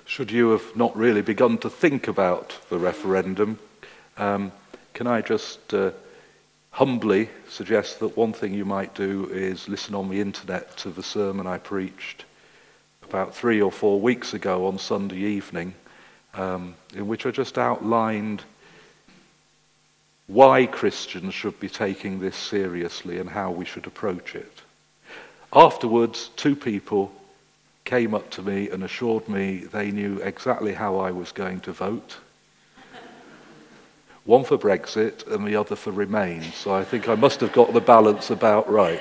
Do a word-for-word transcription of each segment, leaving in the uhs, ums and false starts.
should you have not really begun to think about the referendum, um, can I just uh, humbly suggest that one thing you might do is listen on the internet to the sermon I preached about three or four weeks ago on Sunday evening, um, in which I just outlined why Christians should be taking this seriously and how we should approach it. Afterwards, two people came up to me and assured me they knew exactly how I was going to vote. One for Brexit and the other for Remain. So I think I must have got the balance about right.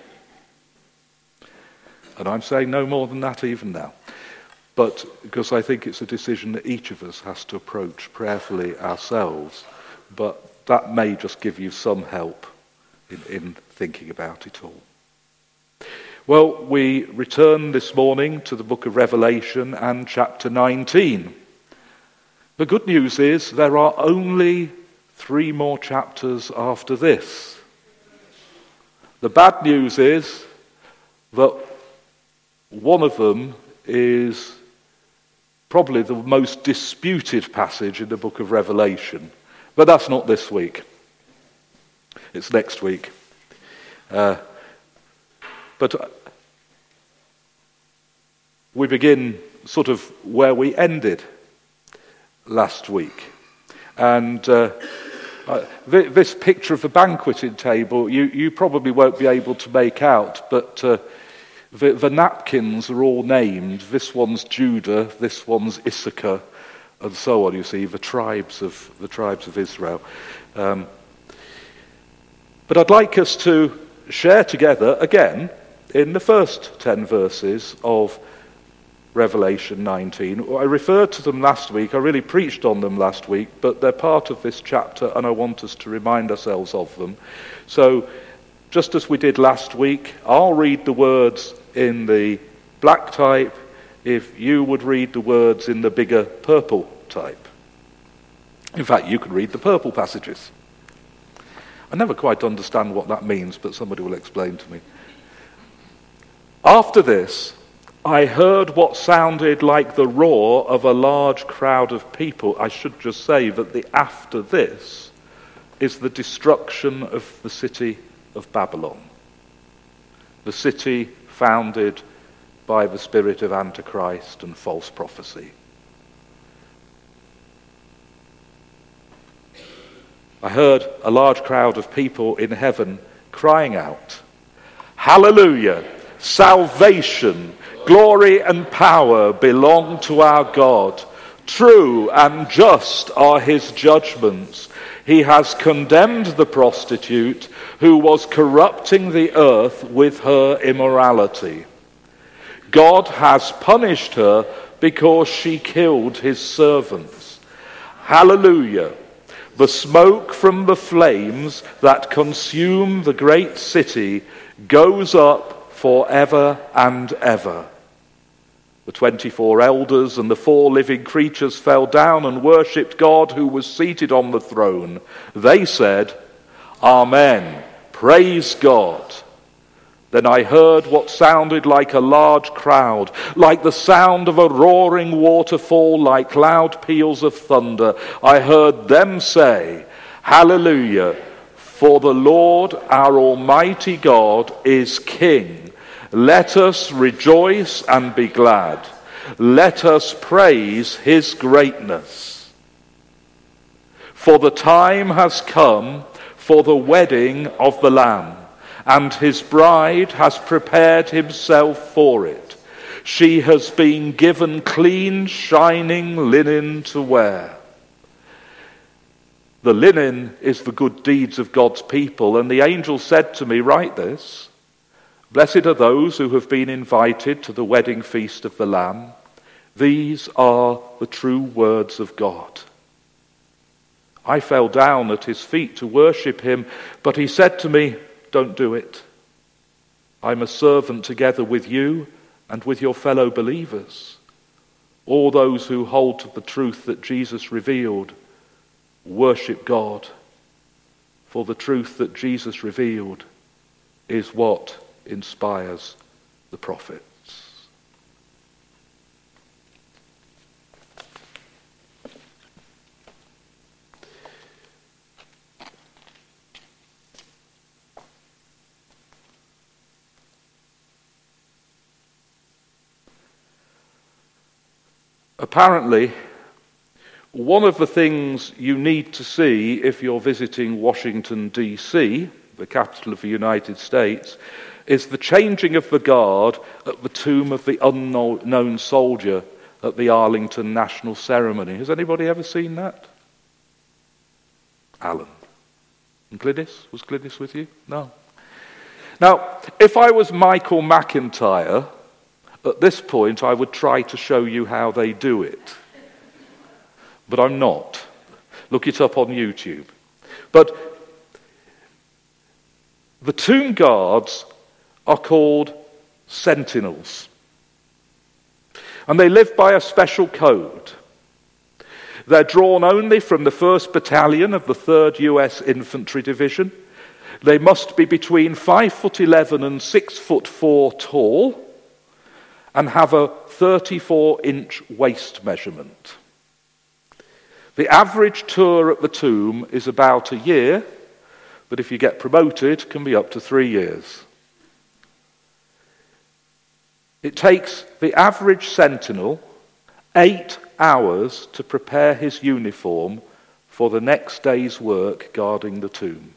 And I'm saying no more than that even now. But because I think it's a decision that each of us has to approach prayerfully ourselves. But that may just give you some help in, in thinking about it all. Well, we return this morning to the book of Revelation and chapter nineteen. The good news is there are only three more chapters after this. The bad news is that one of them is probably the most disputed passage in the book of Revelation. But that's not this week. It's next week. Uh, But we begin sort of where we ended last week. And uh, uh, th- this picture of the banqueting table, you, you probably won't be able to make out, but uh, the, the napkins are all named. This one's Judah, this one's Issachar, and so on, you see, the tribes of, the tribes of Israel. Um, but I'd like us to share together again in the first ten verses of Revelation nineteen. I referred to them last week, I really preached on them last week, but they're part of this chapter and I want us to remind ourselves of them. So, just as we did last week, I'll read the words in the black type if you would read the words in the bigger purple type. In fact, you can read the purple passages. I never quite understand what that means, but somebody will explain to me. After this, I heard what sounded like the roar of a large crowd of people. I should just say that the after this is the destruction of the city of Babylon, the city founded by the spirit of Antichrist and false prophecy. I heard a large crowd of people in heaven crying out, "Hallelujah! Salvation, glory and power belong to our God. True and just are his judgments. He has condemned the prostitute who was corrupting the earth with her immorality. God has punished her because she killed his servants. Hallelujah! The smoke from the flames that consume the great city goes up forever and ever." The twenty-four elders and the four living creatures fell down and worshipped God who was seated on the throne. They said, "Amen, praise God." Then I heard what sounded like a large crowd, like the sound of a roaring waterfall, like loud peals of thunder. I heard them say, "Hallelujah, for the Lord our Almighty God is King. Let us rejoice and be glad. Let us praise his greatness. For the time has come for the wedding of the Lamb, and his bride has prepared himself for it. She has been given clean, shining linen to wear." The linen is the good deeds of God's people, and the angel said to me, "Write this. Blessed are those who have been invited to the wedding feast of the Lamb. These are the true words of God." I fell down at his feet to worship him, but he said to me, "Don't do it. I'm a servant together with you and with your fellow believers, all those who hold to the truth that Jesus revealed. Worship God, for the truth that Jesus revealed is what inspires the prophets." Apparently, one of the things you need to see if you're visiting Washington, D C, the capital of the United States, is the changing of the guard at the tomb of the unknown soldier at the Arlington National Ceremony. Has anybody ever seen that? Alan. And Glynis? Was Glynis with you? No. Now, if I was Michael McIntyre, at this point I would try to show you how they do it. But I'm not. Look it up on YouTube. But the tomb guards are called sentinels. And they live by a special code. They're drawn only from the first Battalion of the third U S Infantry Division. They must be between five foot eleven and six foot four tall and have a thirty-four inch waist measurement. The average tour at the tomb is about a year, but if you get promoted, it can be up to three years. It takes the average sentinel eight hours to prepare his uniform for the next day's work guarding the tomb.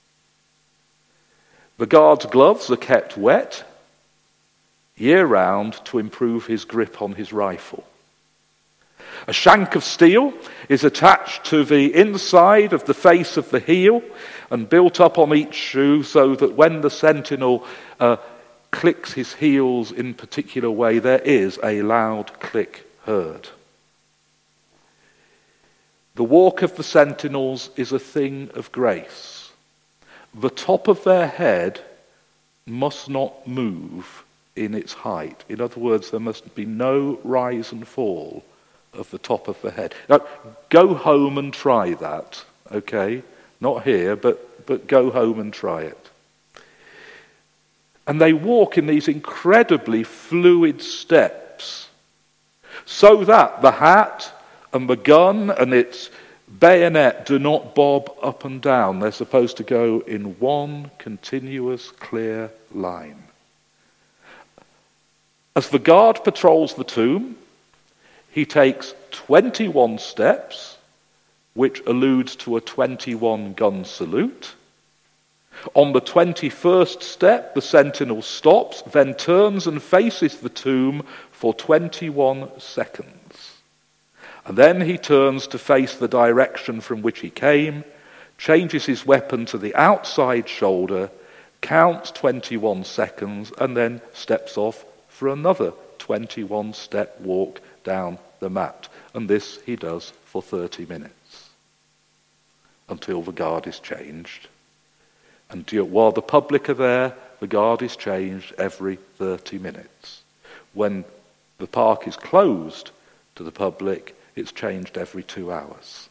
The guard's gloves are kept wet year-round to improve his grip on his rifle. A shank of steel is attached to the inside of the face of the heel and built up on each shoe so that when the sentinel uh, clicks his heels in a particular way, there is a loud click heard. The walk of the sentinels is a thing of grace. The top of their head must not move in its height. In other words, there must be no rise and fall of the top of the head. Now, go home and try that, okay? Not here, but, but go home and try it. And they walk in these incredibly fluid steps so that the hat and the gun and its bayonet do not bob up and down. They're supposed to go in one continuous, clear line. As the guard patrols the tomb, he takes twenty-one steps, which alludes to a twenty-one gun salute. On the twenty-first step, the sentinel stops, then turns and faces the tomb for twenty-one seconds. And then he turns to face the direction from which he came, changes his weapon to the outside shoulder, counts twenty-one seconds, and then steps off for another twenty-one step walk down the mat. And this he does for thirty minutes until the guard is changed. And while the public are there, the guard is changed every thirty minutes. When the park is closed to the public, it's changed every two hours.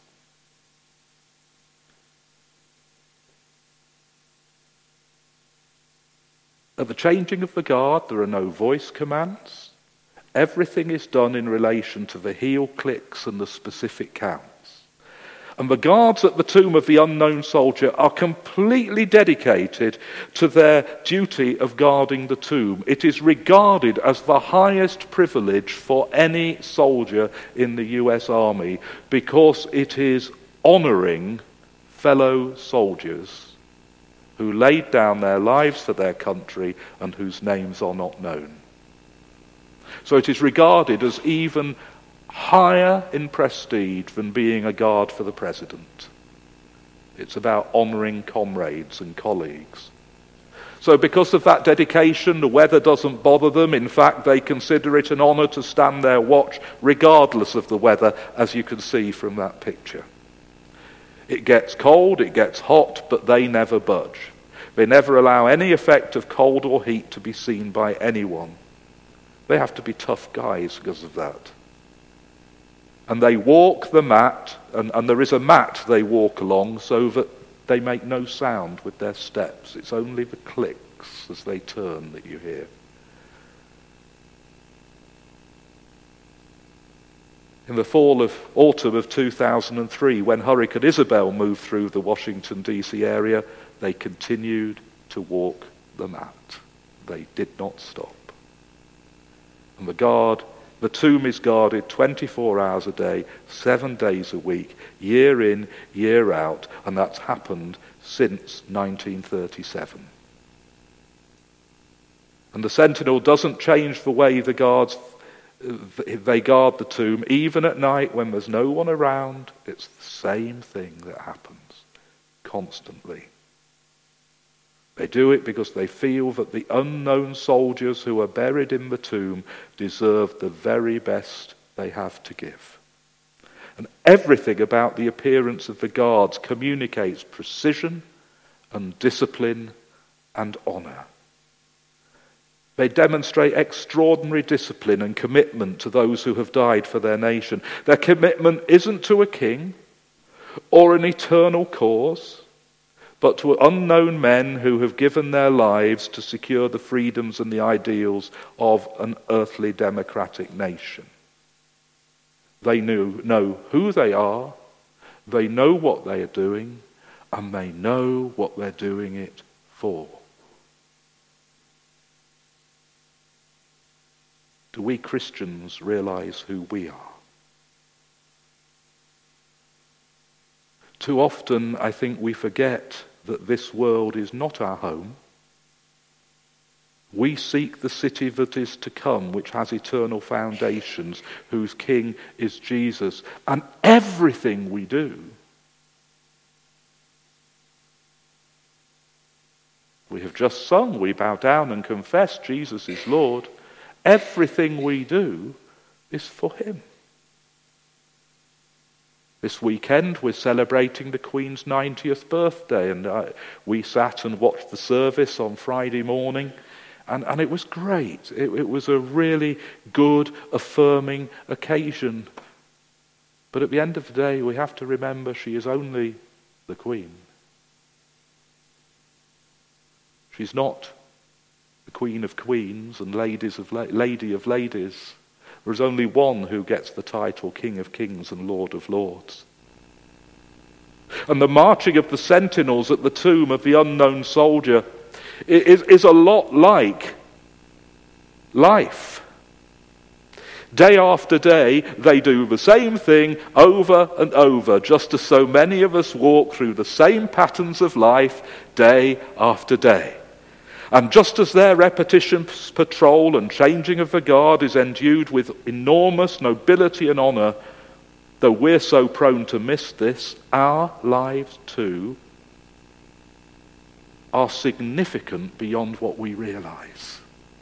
At the changing of the guard, there are no voice commands. Everything is done in relation to the heel clicks and the specific counts. And the guards at the tomb of the unknown soldier are completely dedicated to their duty of guarding the tomb. It is regarded as the highest privilege for any soldier in the U S Army because it is honoring fellow soldiers who laid down their lives for their country and whose names are not known. So it is regarded as even higher in prestige than being a guard for the president. It's about honouring comrades and colleagues. So because of that dedication, the weather doesn't bother them. In fact, they consider it an honour to stand there watch regardless of the weather, as you can see from that picture. It gets cold, it gets hot, but they never budge. They never allow any effect of cold or heat to be seen by anyone. They have to be tough guys because of that. And they walk the mat, and, and there is a mat they walk along so that they make no sound with their steps. It's only the clicks as they turn that you hear. In the fall of autumn of two thousand three, when Hurricane Isabel moved through the Washington, D C area, they continued to walk the mat. They did not stop. And the guard The tomb is guarded twenty-four hours a day, seven days a week, year in, year out, and that's happened since nineteen thirty-seven. And the sentinel doesn't change the way the guards they guard the tomb, even at night when there's no one around. It's the same thing that happens constantly. They do it because they feel that the unknown soldiers who are buried in the tomb deserve the very best they have to give. And everything about the appearance of the guards communicates precision and discipline and honor. They demonstrate extraordinary discipline and commitment to those who have died for their nation. Their commitment isn't to a king or an eternal cause, but to unknown men who have given their lives to secure the freedoms and the ideals of an earthly democratic nation. They knew, know who they are, they know what they are doing, and they know what they're doing it for. Do we Christians realize who we are? Too often, I think we forget that this world is not our home. We seek the city that is to come, which has eternal foundations, whose king is Jesus. And everything we do, we have just sung, we bow down and confess Jesus is Lord. Everything we do is for him. This weekend we're celebrating the Queen's ninetieth birthday, and uh, we sat and watched the service on Friday morning, and, and it was great. It, it was a really good, affirming occasion. But at the end of the day, we have to remember she is only the Queen. She's not the Queen of Queens and ladies of la- Lady of Ladies. There is only one who gets the title King of Kings and Lord of Lords. And the marching of the sentinels at the tomb of the unknown soldier is, is a lot like life. Day after day, they do the same thing over and over, just as so many of us walk through the same patterns of life day after day. And just as their repetition patrol and changing of the guard is endued with enormous nobility and honour, though we're so prone to miss this, our lives too are significant beyond what we realise.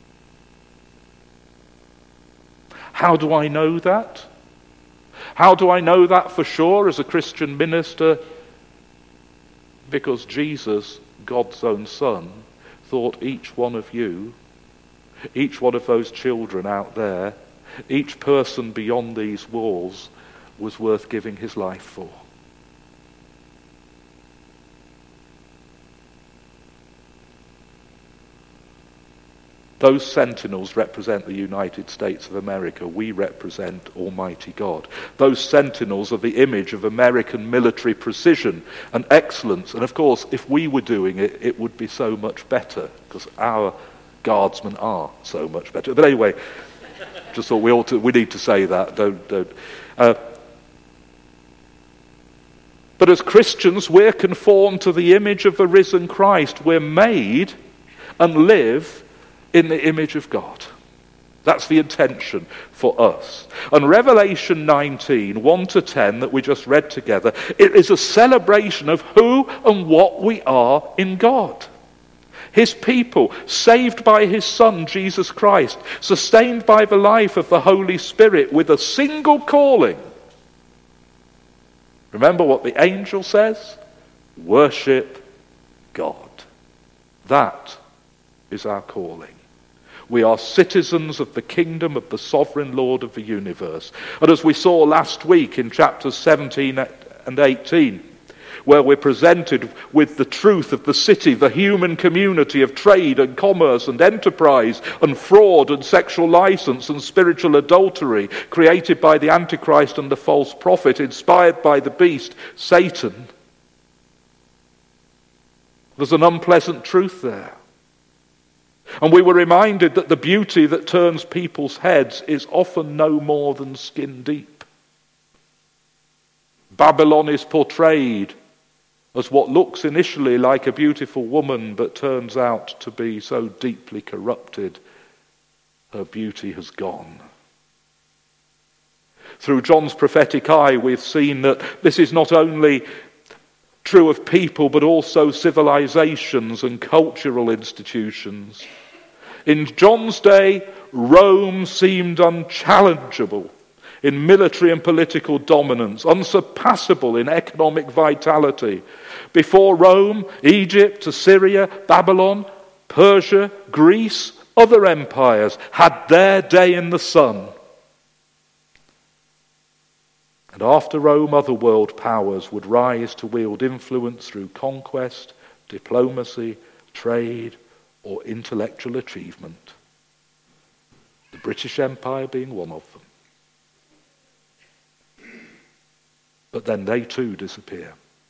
How do I know that? How do I know that for sure as a Christian minister? Because Jesus, God's own Son, thought each one of you, each one of those children out there, each person beyond these walls was worth giving his life for. Those sentinels represent the United States of America. We represent Almighty God. Those sentinels are the image of American military precision and excellence. And of course, if we were doing it, it would be so much better, because our guardsmen are so much better. But anyway, just thought we ought to, we need to say that. Don't, don't. Uh, but as Christians, we're conformed to the image of the risen Christ. We're made and live in the image of God. That's the intention for us. And Revelation nineteen, one to ten, that we just read together, it is a celebration of who and what we are in God. His people, saved by his Son, Jesus Christ, sustained by the life of the Holy Spirit with a single calling. Remember what the angel says? Worship God. That is our calling. We are citizens of the kingdom of the sovereign Lord of the universe. And as we saw last week in chapters seventeen and eighteen, where we're presented with the truth of the city, the human community of trade and commerce and enterprise and fraud and sexual license and spiritual adultery, created by the Antichrist and the false prophet, inspired by the beast, Satan. There's an unpleasant truth there. And we were reminded that the beauty that turns people's heads is often no more than skin deep. Babylon is portrayed as what looks initially like a beautiful woman, but turns out to be so deeply corrupted, her beauty has gone. Through John's prophetic eye, we've seen that this is not only true of people, but also civilizations and cultural institutions. In John's day, Rome seemed unchallengeable in military and political dominance, unsurpassable in economic vitality. Before Rome, Egypt, Assyria, Babylon, Persia, Greece, other empires had their day in the sun. And after Rome, other world powers would rise to wield influence through conquest, diplomacy, trade, or intellectual achievement. The British Empire being one of them. But then they too disappear.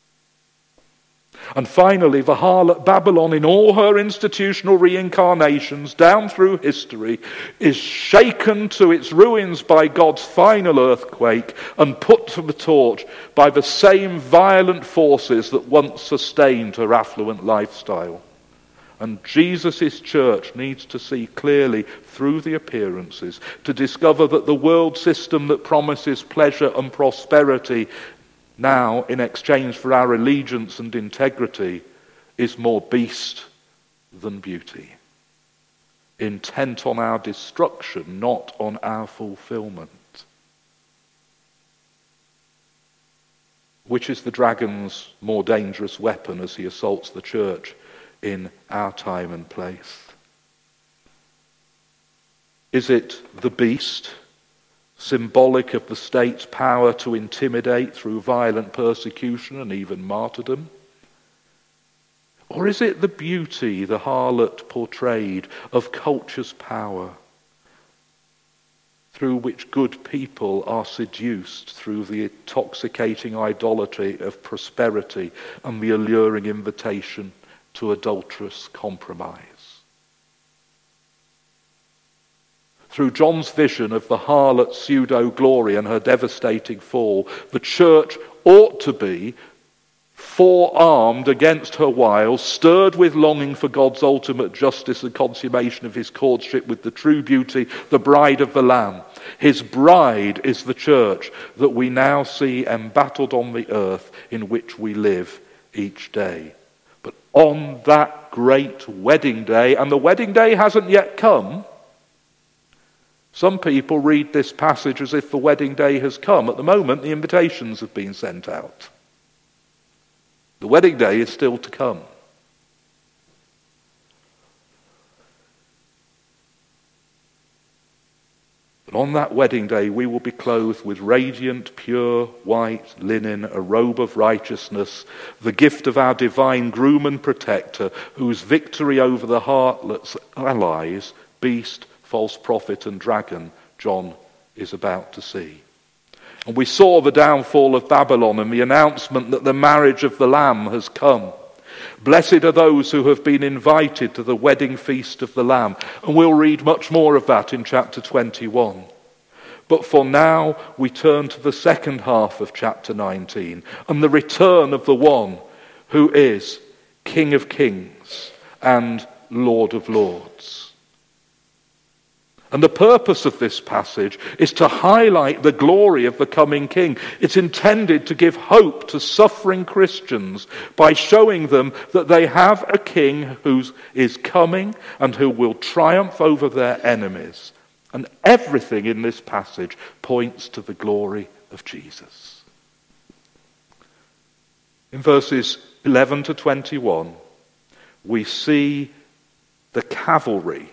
And finally, the harlot Babylon, in all her institutional reincarnations down through history, is shaken to its ruins by God's final earthquake and put to the torch by the same violent forces that once sustained her affluent lifestyle. And Jesus' church needs to see clearly through the appearances to discover that the world system that promises pleasure and prosperity now, in exchange for our allegiance and integrity, is more beast than beauty, intent on our destruction, not on our fulfillment. Which is the dragon's more dangerous weapon as he assaults the church in our time and place? Is it the beast, symbolic of the state's power to intimidate through violent persecution and even martyrdom? Or is it the beauty the harlot portrayed of culture's power, through which good people are seduced through the intoxicating idolatry of prosperity and the alluring invitation to adulterous compromise? Through John's vision of the harlot's pseudo-glory and her devastating fall, the church ought to be forearmed against her wiles, stirred with longing for God's ultimate justice and consummation of his courtship with the true beauty, the bride of the Lamb. His bride is the church that we now see embattled on the earth in which we live each day. But on that great wedding day, and the wedding day hasn't yet come, some people read this passage as if the wedding day has come. At the moment, the invitations have been sent out. The wedding day is still to come. But on that wedding day, we will be clothed with radiant, pure, white linen, a robe of righteousness, the gift of our divine groom and protector, whose victory over the harlot's allies, beast, false prophet and dragon, John is about to see. And we saw the downfall of Babylon and the announcement that the marriage of the Lamb has come. Blessed are those who have been invited to the wedding feast of the Lamb. And we'll read much more of that in chapter twenty-one. But for now, we turn to the second half of chapter nineteen and the return of the one who is King of Kings and Lord of Lords. And the purpose of this passage is to highlight the glory of the coming King. It's intended to give hope to suffering Christians by showing them that they have a King who is coming and who will triumph over their enemies. And everything in this passage points to the glory of Jesus. In verses eleven to twenty-one, we see the cavalry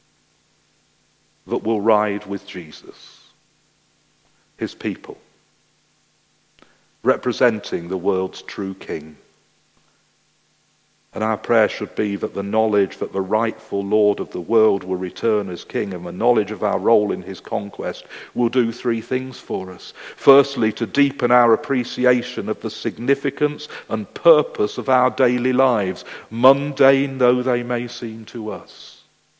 that will ride with Jesus, his people, representing the world's true King. And our prayer should be that the knowledge that the rightful Lord of the world will return as King, and the knowledge of our role in his conquest, will do three things for us. Firstly, to deepen our appreciation of the significance and purpose of our daily lives, mundane though they may seem to us.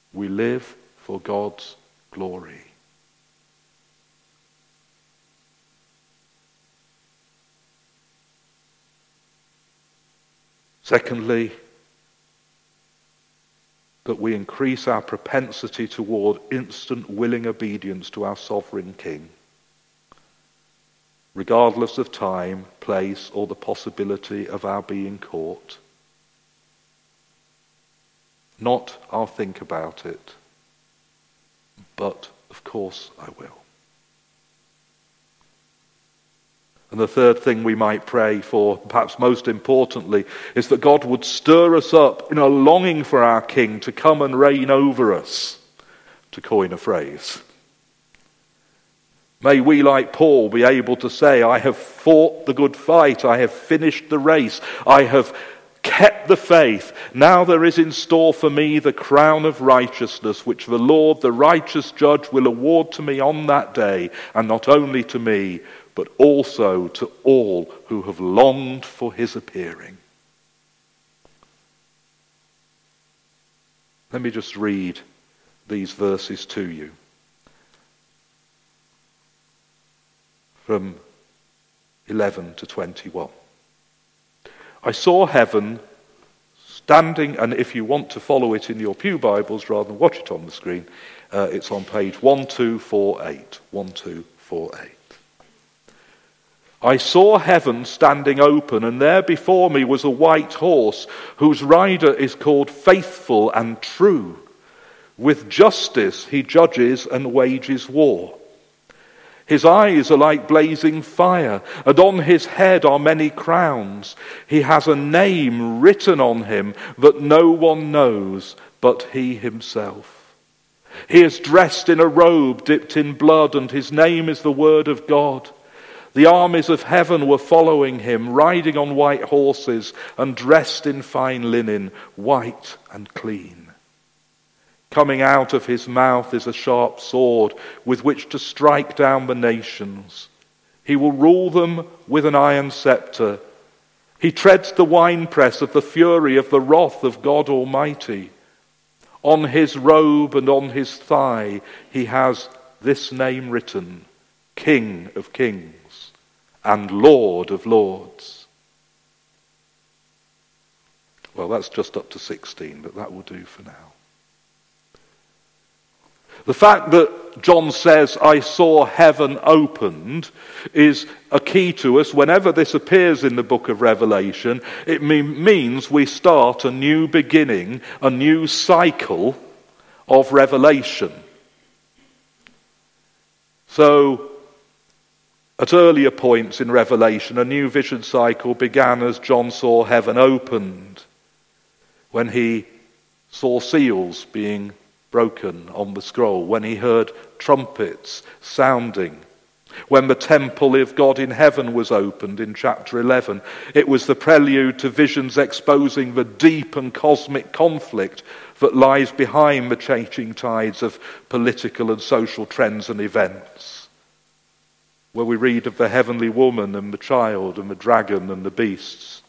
We live for God's glory. Secondly, that we increase our propensity toward instant willing obedience to our sovereign King, regardless of time, place, or the possibility of our being caught. Not I'll think about it, but of course I will. And the third thing we might pray for, perhaps most importantly, is that God would stir us up in a longing for our King to come and reign over us, to coin a phrase. May we, like Paul, be able to say, I have fought the good fight, I have finished the race, I have kept the faith. Now there is in store for me the crown of righteousness, which the Lord, the righteous judge, will award to me on that day, and not only to me, but also to all who have longed for his appearing. Let me just read these verses to you. From eleven to twenty-one. I saw heaven standing, and if you want to follow it in your pew Bibles rather than watch it on the screen, uh, it's on page one two four eight. one two four eight. I saw heaven standing open, and there before me was a white horse, whose rider is called Faithful and True. With justice he judges and wages war. His eyes are like blazing fire, and on his head are many crowns. He has a name written on him that no one knows but he himself. He is dressed in a robe dipped in blood, and his name is the Word of God. The armies of heaven were following him, riding on white horses and dressed in fine linen, white and clean. Coming out of his mouth is a sharp sword with which to strike down the nations. He will rule them with an iron scepter. He treads the winepress of the fury of the wrath of God Almighty. On his robe and on his thigh he has this name written, King of Kings and Lord of Lords. Well, that's just up to sixteen, but that will do for now. The fact that John says, I saw heaven opened, is a key to us. Whenever this appears in the book of Revelation, it means we start a new beginning, a new cycle of revelation. So, at earlier points in Revelation, a new vision cycle began as John saw heaven opened, when he saw seals being broken on the scroll, when he heard trumpets sounding, when the temple of God in heaven was opened in chapter eleven. It was the prelude to visions exposing the deep and cosmic conflict that lies behind the changing tides of political and social trends and events, where we read of the heavenly woman and the child and the dragon and the beasts.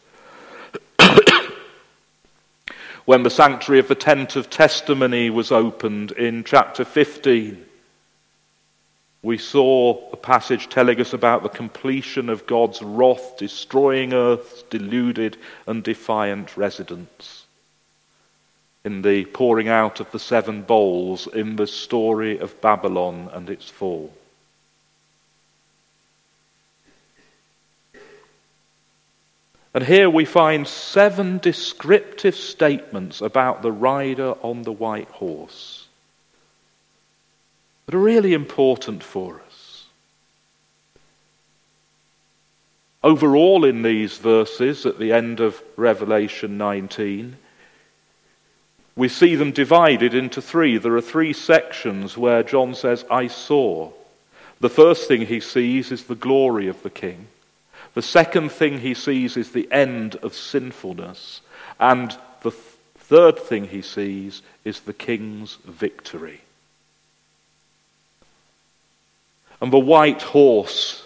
When the sanctuary of the tent of testimony was opened in chapter fifteen, we saw a passage telling us about the completion of God's wrath, destroying earth's deluded and defiant residents, in the pouring out of the seven bowls in the story of Babylon and its fall. And here we find seven descriptive statements about the rider on the white horse that are really important for us. Overall, in these verses at the end of Revelation nineteen, we see them divided into three. There are three sections where John says, I saw. The first thing he sees is the glory of the King. The second thing he sees is the end of sinfulness. And the th- third thing he sees is the King's victory. And the white horse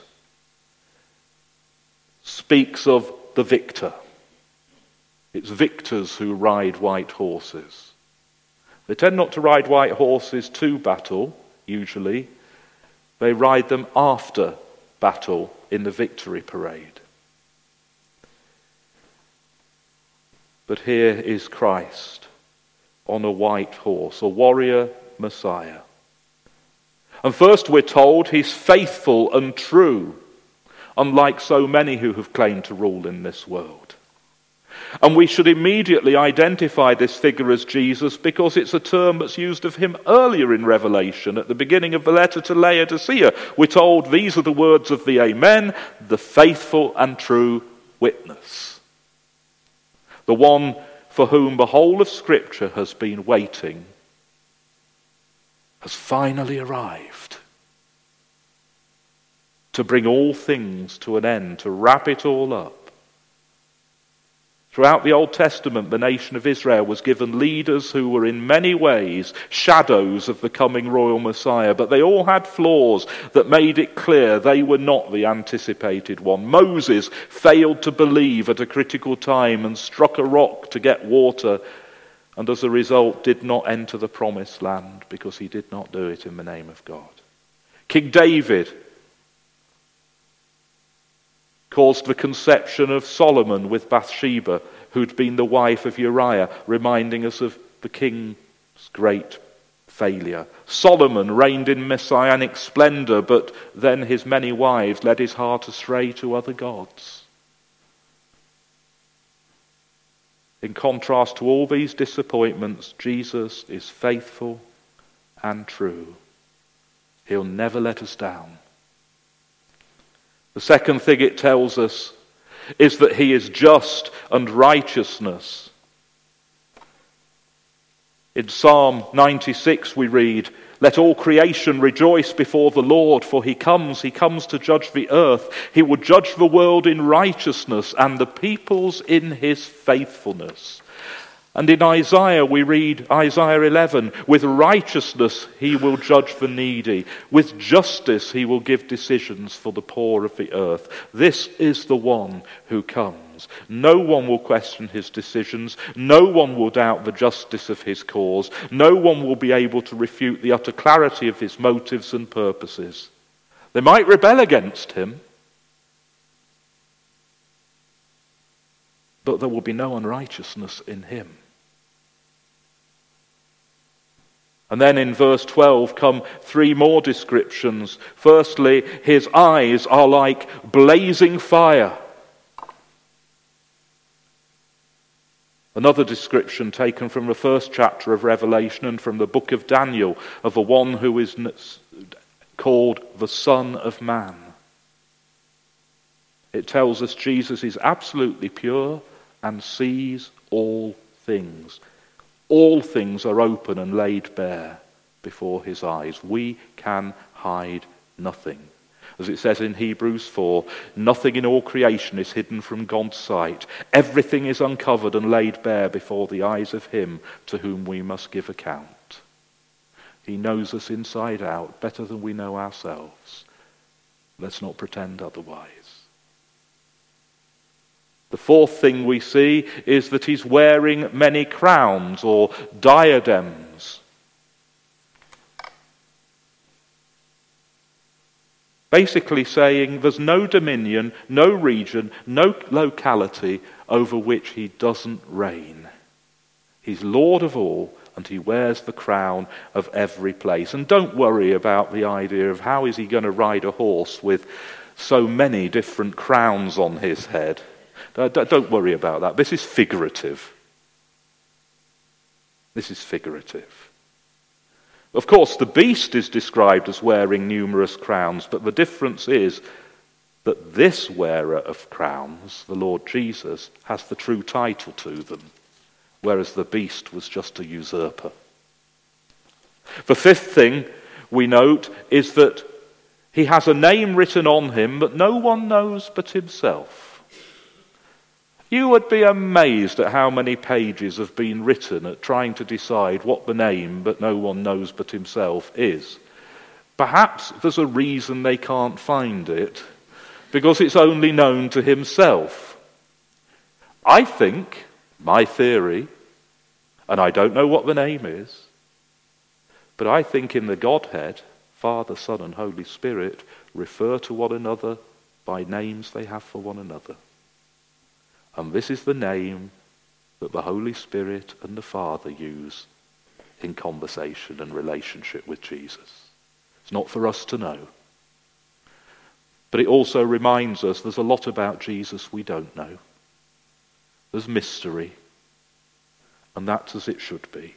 speaks of the victor. It's victors who ride white horses. They tend not to ride white horses to battle, usually. They ride them after battle in the victory parade. But here is Christ on a white horse, a warrior Messiah. And first we're told he's faithful and true, unlike so many who have claimed to rule in this world. And we should immediately identify this figure as Jesus because it's a term that's used of him earlier in Revelation. At the beginning of the letter to Laodicea, we're told these are the words of the Amen, the faithful and true witness. The one for whom the whole of Scripture has been waiting has finally arrived to bring all things to an end, to wrap it all up. Throughout the Old Testament, the nation of Israel was given leaders who were in many ways shadows of the coming royal Messiah, but they all had flaws that made it clear they were not the anticipated one. Moses failed to believe at a critical time and struck a rock to get water, and as a result did not enter the promised land because he did not do it in the name of God. King David caused the conception of Solomon with Bathsheba, who'd been the wife of Uriah, reminding us of the king's great failure. Solomon reigned in messianic splendor, but then his many wives led his heart astray to other gods. In contrast to all these disappointments, Jesus is faithful and true. He'll never let us down. The second thing it tells us is that he is just and righteousness. In Psalm ninety-six we read, "Let all creation rejoice before the Lord, for he comes, he comes to judge the earth. He will judge the world in righteousness and the peoples in his faithfulness." And in Isaiah we read, Isaiah eleven, "With righteousness he will judge the needy. With justice he will give decisions for the poor of the earth." This is the one who comes. No one will question his decisions. No one will doubt the justice of his cause. No one will be able to refute the utter clarity of his motives and purposes. They might rebel against him, but there will be no unrighteousness in him. And then in verse twelve come three more descriptions. Firstly, his eyes are like blazing fire. Another description taken from the first chapter of Revelation and from the book of Daniel of the one who is called the Son of Man. It tells us Jesus is absolutely pure and sees all things. All things are open and laid bare before his eyes. We can hide nothing. As it says in Hebrews four, nothing in all creation is hidden from God's sight. Everything is uncovered and laid bare before the eyes of him to whom we must give account. He knows us inside out better than we know ourselves. Let's not pretend otherwise. The fourth thing we see is that he's wearing many crowns or diadems. Basically saying there's no dominion, no region, no locality over which he doesn't reign. He's Lord of all, and he wears the crown of every place. And don't worry about the idea of how is he going to ride a horse with so many different crowns on his head. Don't worry about that. This is figurative. This is figurative. Of course, the beast is described as wearing numerous crowns, but the difference is that this wearer of crowns, the Lord Jesus, has the true title to them, whereas the beast was just a usurper. The fifth thing we note is that he has a name written on him that no one knows but himself. You would be amazed at how many pages have been written at trying to decide what the name that no one knows but himself is. Perhaps there's a reason they can't find it, because it's only known to himself. I think, my theory, and I don't know what the name is, But I think in the Godhead, Father, Son, and Holy Spirit refer to one another by names they have for one another. And this is the name that the Holy Spirit and the Father use in conversation and relationship with Jesus. It's not for us to know. But it also reminds us there's a lot about Jesus we don't know. There's mystery. And that's as it should be.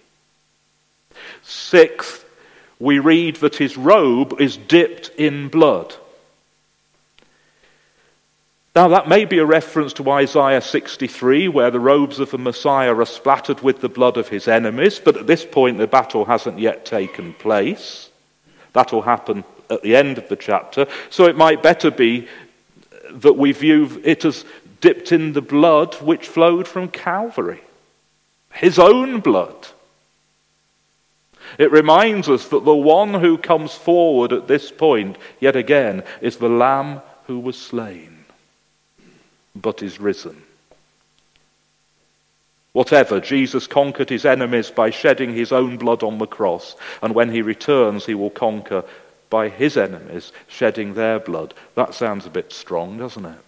Sixth, we read that his robe is dipped in blood. Now that may be a reference to Isaiah sixty-three, where the robes of the Messiah are splattered with the blood of his enemies, but at this point the battle hasn't yet taken place. That'll happen at the end of the chapter. So it might better be that we view it as dipped in the blood which flowed from Calvary. His own blood. It reminds us that the one who comes forward at this point, yet again, is the Lamb who was slain, but is risen. Whatever, Jesus conquered his enemies by shedding his own blood on the cross, and when he returns, he will conquer by his enemies shedding their blood. That sounds a bit strong, doesn't it?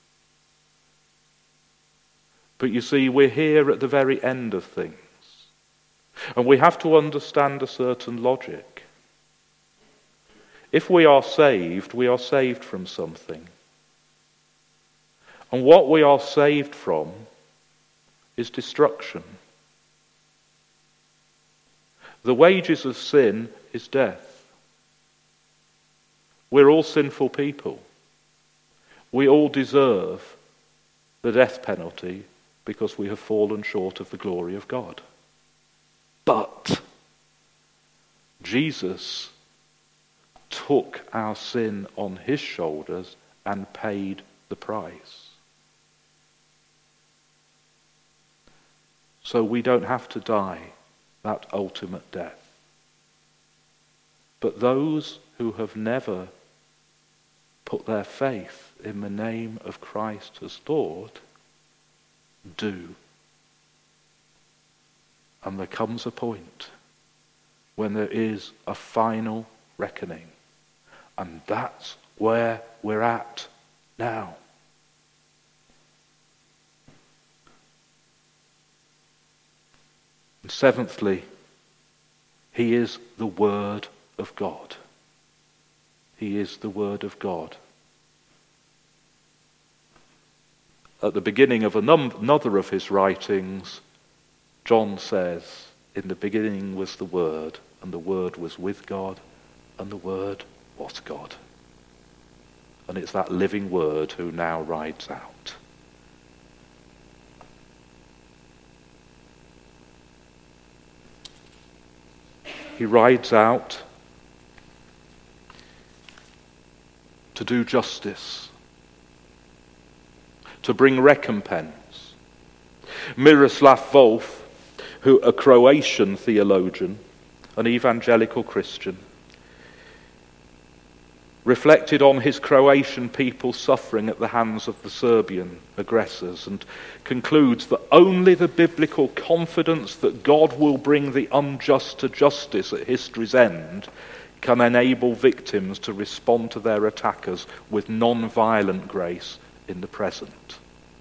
But you see, we're here at the very end of things. And we have to understand a certain logic. If we are saved, we are saved from something. And what we are saved from is destruction. The wages of sin is death. We're all sinful people. We all deserve the death penalty because we have fallen short of the glory of God. But Jesus took our sin on his shoulders and paid the price. So we don't have to die that ultimate death. But those who have never put their faith in the name of Christ as Lord do. And there comes a point when there is a final reckoning. And that's where we're at now. And seventhly, he is the Word of God. He is the Word of God. At the beginning of another of his writings, John says, in the beginning was the Word, and the Word was with God, and the Word was God. And it's that living Word who now rides out. He rides out to do justice, to bring recompense. Miroslav Volf, who a Croatian theologian, an evangelical Christian, reflected on his Croatian people suffering at the hands of the Serbian aggressors and concludes that only the biblical confidence that God will bring the unjust to justice at history's end can enable victims to respond to their attackers with non-violent grace in the present.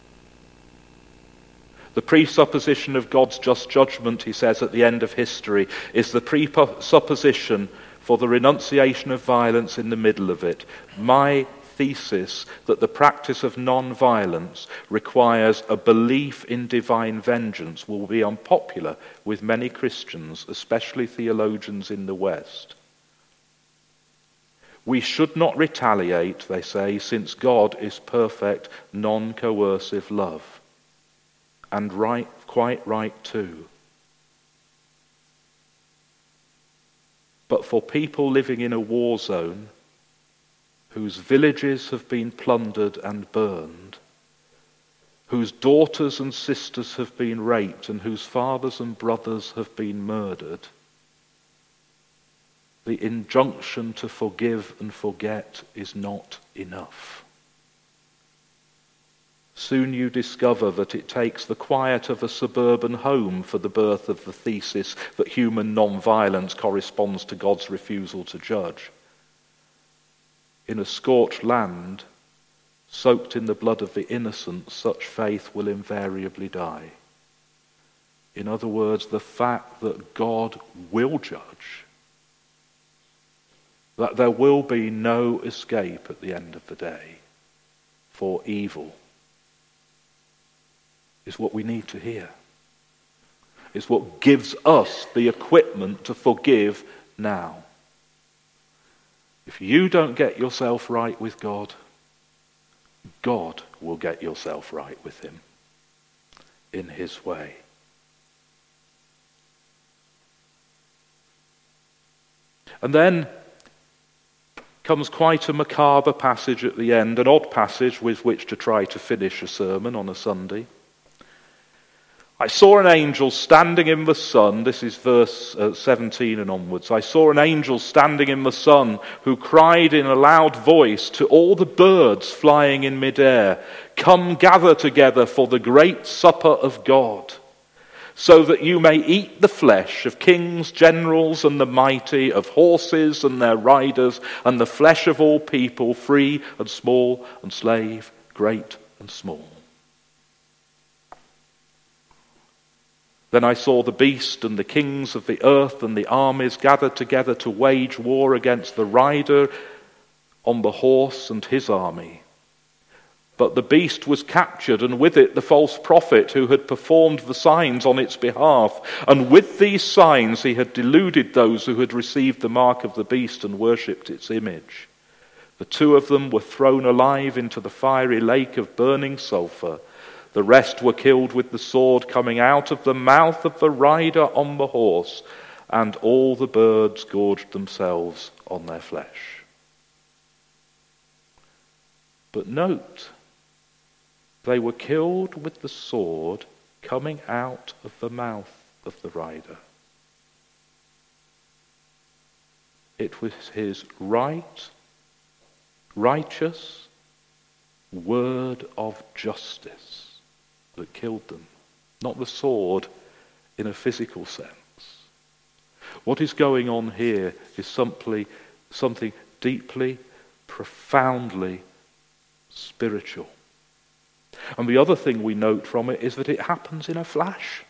The presupposition of God's just judgment, he says at the end of history, is the presupposition for the renunciation of violence in the middle of it. My thesis that the practice of non-violence requires a belief in divine vengeance will be unpopular with many Christians, especially theologians in the West. We should not retaliate, they say, since God is perfect, non-coercive love. And right, quite right too. But for people living in a war zone, whose villages have been plundered and burned, whose daughters and sisters have been raped, and whose fathers and brothers have been murdered, the injunction to forgive and forget is not enough. soon you discover that it takes the quiet of a suburban home for the birth of the thesis that human non-violence corresponds to God's refusal to judge. In a scorched land, soaked in the blood of the innocent, such faith will invariably die. In other words, the fact that God will judge, that there will be no escape at the end of the day for evil, is what we need to hear. It's what gives us the equipment to forgive now. If you don't get yourself right with God, God will get yourself right with him in his way. And then comes quite a macabre passage at the end, an odd passage with which to try to finish a sermon on a Sunday. I saw an angel standing in the sun. This is verse uh, seventeen and onwards. I saw an angel standing in the sun who cried in a loud voice to all the birds flying in midair, "Come gather together for the great supper of God, so that you may eat the flesh of kings, generals, and the mighty, of horses and their riders, and the flesh of all people, free and small and slave, great and small." Then I saw the beast and the kings of the earth and the armies gathered together to wage war against the rider on the horse and his army. But the beast was captured, and with it the false prophet who had performed the signs on its behalf. And with these signs he had deluded those who had received the mark of the beast and worshipped its image. The two of them were thrown alive into the fiery lake of burning sulfur. The rest were killed with the sword coming out of the mouth of the rider on the horse, and all the birds gorged themselves on their flesh. But note, they were killed with the sword coming out of the mouth of the rider. It was his right, righteous word of justice that killed them, not the sword in a physical sense. What is going on here is simply something deeply, profoundly spiritual. And the other thing we note from it is that it happens in a flash.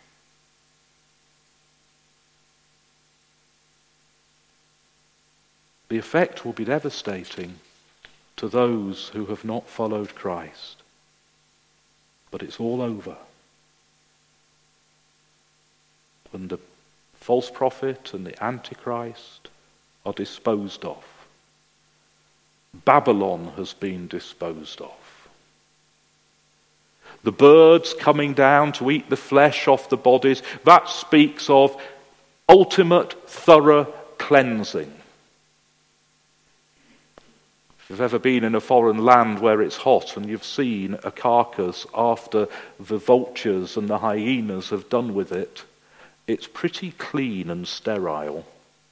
The effect will be devastating to those who have not followed Christ. But it's all over. And the false prophet and the Antichrist are disposed of. Babylon has been disposed of. The birds coming down to eat the flesh off the bodies, that speaks of ultimate, thorough cleansing. If you've ever been in a foreign land where it's hot and you've seen a carcass after the vultures and the hyenas have done with it, it's pretty clean and sterile.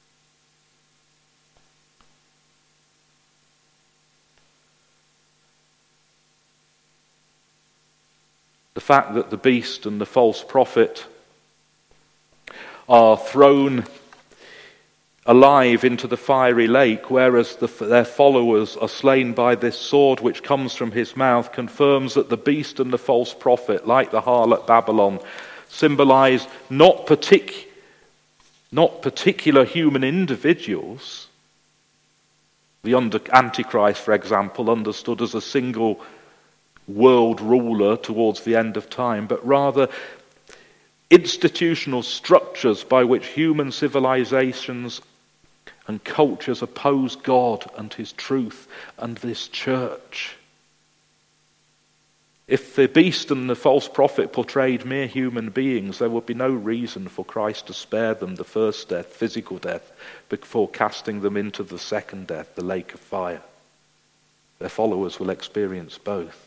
The fact that the beast and the false prophet are thrown alive into the fiery lake, whereas the, their followers are slain by this sword which comes from his mouth, confirms that the beast and the false prophet, like the harlot Babylon, symbolize not, partic- not particular human individuals. The under- Antichrist, for example, understood as a single world ruler towards the end of time, but rather institutional structures by which human civilizations and cultures oppose God and his truth and this church. If the beast and the false prophet portrayed mere human beings, there would be no reason for Christ to spare them the first death, physical death, before casting them into the second death, the lake of fire. Their followers will experience both.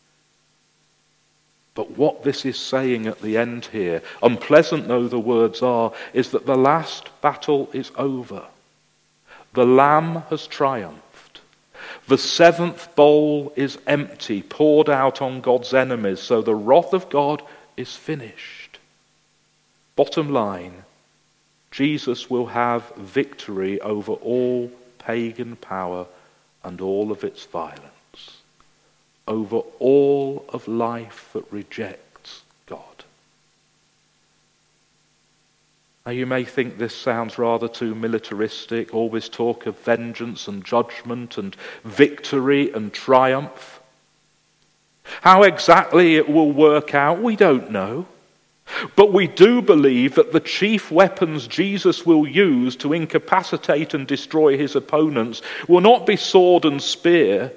But what this is saying at the end here, unpleasant though the words are, is that the last battle is over. The Lamb has triumphed. The seventh bowl is empty, poured out on God's enemies, so the wrath of God is finished. Bottom line, Jesus will have victory over all pagan power and all of its violence, over all of life that rejects God. Now you may think this sounds rather too militaristic, always talk of vengeance and judgment and victory and triumph. How exactly it will work out, we don't know. But we do believe that the chief weapons Jesus will use to incapacitate and destroy his opponents will not be sword and spear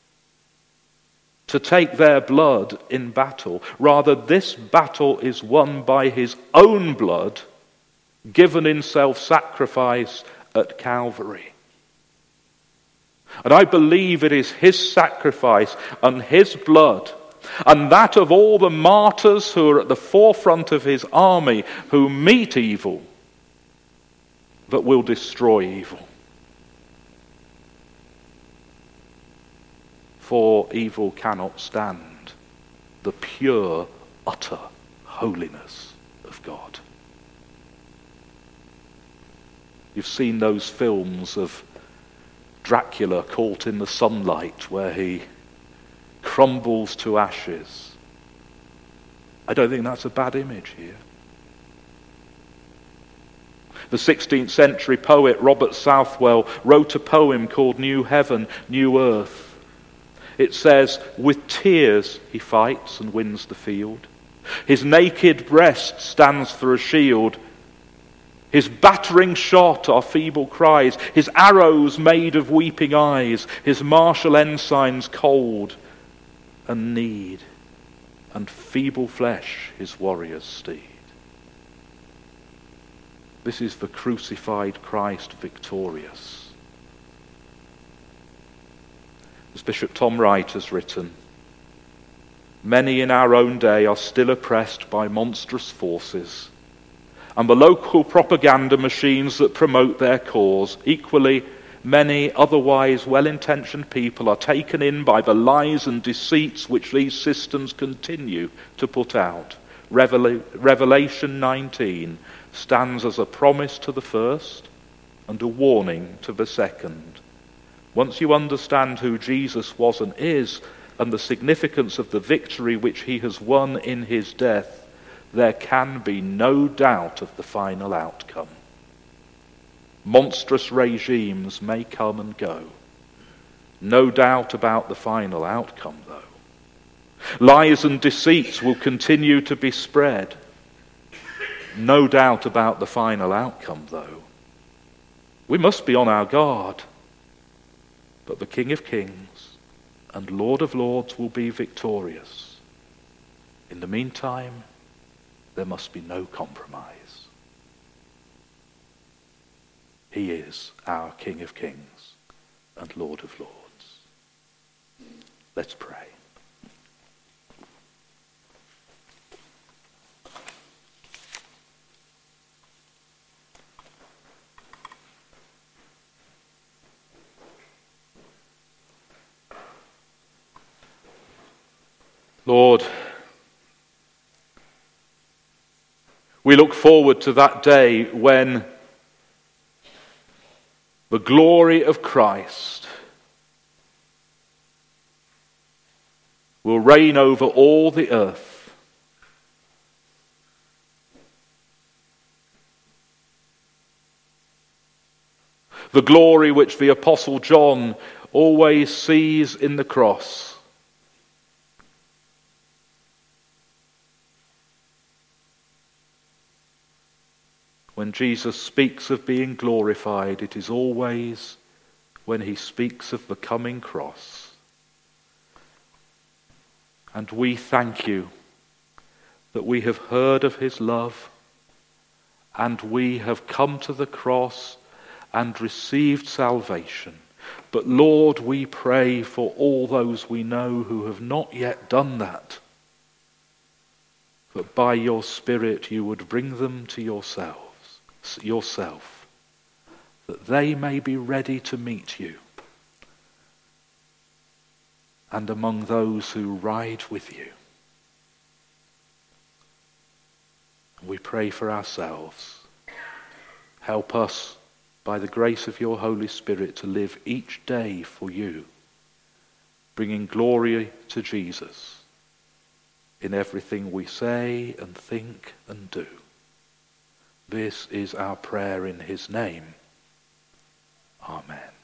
to take their blood in battle. Rather, this battle is won by his own blood, given in self-sacrifice at Calvary. And I believe it is his sacrifice and his blood, and that of all the martyrs who are at the forefront of his army, who meet evil, that will destroy evil. For evil cannot stand the pure, utter holiness of God. You've seen those films of Dracula caught in the sunlight where he crumbles to ashes. I don't think that's a bad image here. The sixteenth century poet Robert Southwell wrote a poem called New Heaven, New Earth. It says, with tears he fights and wins the field. His naked breast stands for a shield. His battering shot are feeble cries, his arrows made of weeping eyes, his martial ensigns cold and need, and feeble flesh his warrior's steed. This is the crucified Christ victorious. As Bishop Tom Wright has written, many in our own day are still oppressed by monstrous forces, and the local propaganda machines that promote their cause. Equally, many otherwise well-intentioned people are taken in by the lies and deceits which these systems continue to put out. Revel- Revelation nineteen stands as a promise to the first and a warning to the second. Once you understand who Jesus was and is, and the significance of the victory which he has won in his death, there can be no doubt of the final outcome. Monstrous regimes may come and go. No doubt about the final outcome, though. Lies and deceits will continue to be spread. No doubt about the final outcome, though. We must be on our guard. But the King of Kings and Lord of Lords will be victorious. In the meantime, there must be no compromise. He is our King of Kings and Lord of Lords. Let's pray. Lord, we look forward to that day when the glory of Christ will reign over all the earth. The glory which the Apostle John always sees in the cross. When Jesus speaks of being glorified, it is always when he speaks of the coming cross. And we thank you that we have heard of his love, and we have come to the cross and received salvation. But Lord, we pray for all those we know who have not yet done that, that by your Spirit you would bring them to yourselves. yourself, that they may be ready to meet you and among those who ride with you. We pray for ourselves. Help us, by the grace of your Holy Spirit, to live each day for you, bringing glory to Jesus in everything we say and think and do. This is our prayer in his name. Amen.